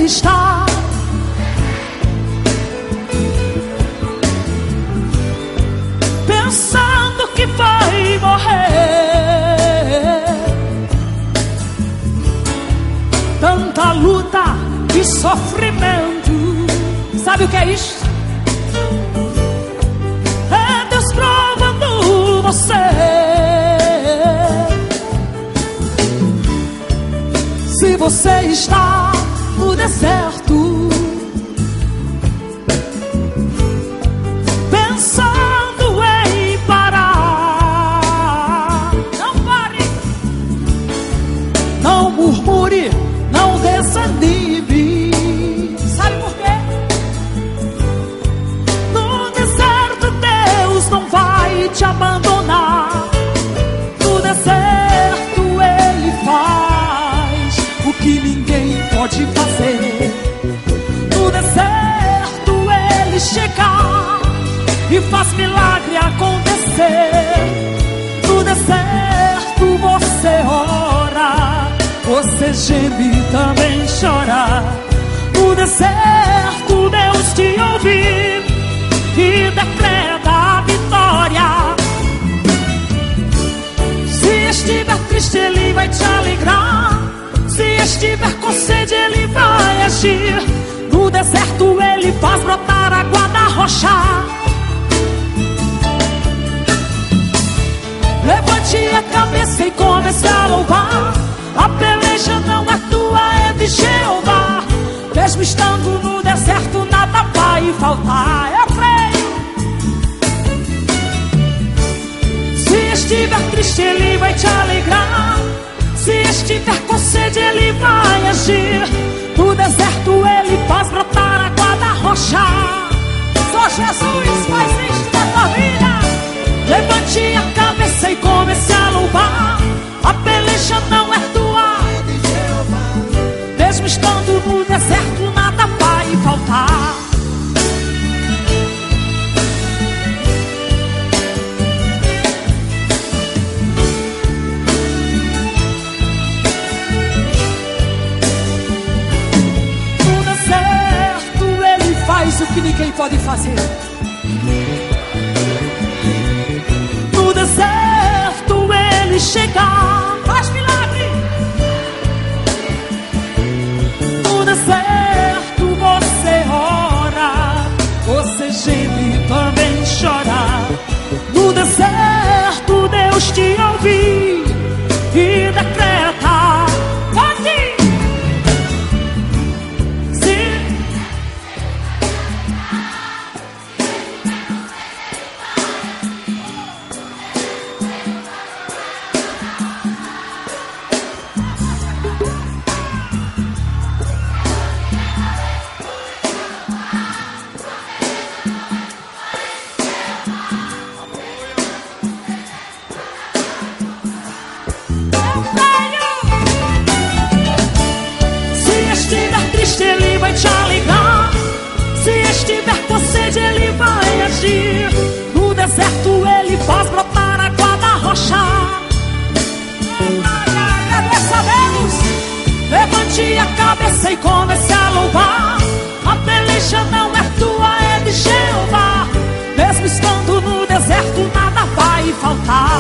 está pensando que vai morrer, tanta luta e sofrimento, sabe o que é isso? É Deus provando você. Se você está no deserto, pensando em parar, não pare, não murmure, não desanime. Sabe por quê? No deserto Deus não vai te abandonar. No deserto Ele faz o que ninguém pode fazer. No deserto Ele chega e faz milagre acontecer. No deserto você ora, você geme e também chora. No deserto Deus te ouve e decreta a vitória. Se estiver triste Ele vai te alegrar. Se estiver com sede Ele vai agir. No deserto Ele faz brotar água da rocha. Levante a cabeça e comece a louvar. A peleja não é tua, é de Jeová. Mesmo estando no deserto nada vai faltar, eu creio. Se estiver triste Ele vai te alegrar. Se estiver com sede Ele vai agir. No deserto Ele faz brotar água da rocha. Só Jesus faz isso na tua vida. Levante a cabeça e comece a louvar. A peleja não é tua, é de Jeová. Mesmo estando no deserto nada vai faltar. No deserto Ele faz o que ninguém pode fazer. No deserto Ele chega, faz milagre. No deserto você ora, você geme e também chora. No deserto Deus te ouve e decreta. Pode! Ele vai te alegrar. Se estiver com sede Ele vai agir. No deserto Ele faz brotar água da rocha. Agradeça a Deus. Levante a cabeça e comece a louvar. A peleja não é tua, é de Jeová. Mesmo estando no deserto nada vai faltar.